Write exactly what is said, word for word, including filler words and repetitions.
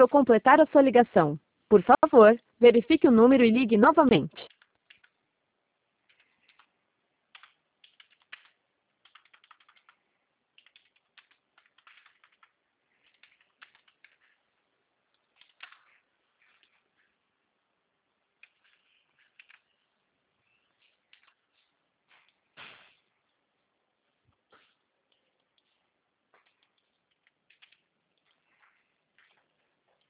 completar a sua ligação. Por favor, verifique o número e ligue novamente.